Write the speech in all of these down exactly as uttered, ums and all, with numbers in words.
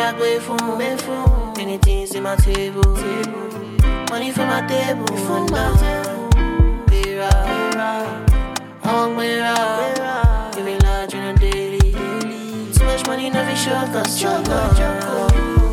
like way for many things in my table. Money for my table. For now. Be right. I'm way right. Giving large on a daily. Too much money, never short, cause struggle.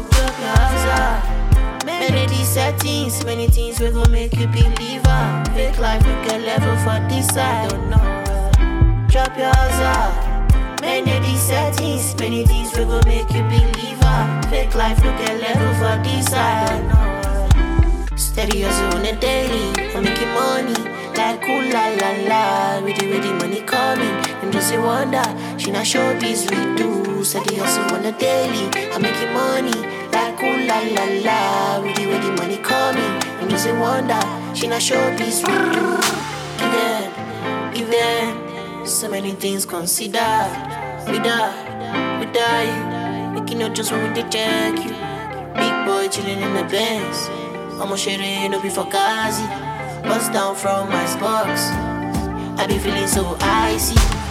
Many these settings, many things we gon' make you believer. Fake life, we get level for this side. Don't know. Drop your hazard. Many these settings, many things we gon' make you believer. Fake life, we get level for this side. Steady hustle on a daily, I'm making money like ooh la la la. With the way the money coming, them just say wonder. She not showbiz we do. Steady hustle on a daily, I'm making money like ooh la la la. With the way the money coming, them just say wonder. She not showbiz we do. Even, even so many things consider. We die, we die. Making up just when we check you. Big boy chilling in the Benz. I'ma share it, no be for Kazi. Bust down from my box. I be feeling so icy.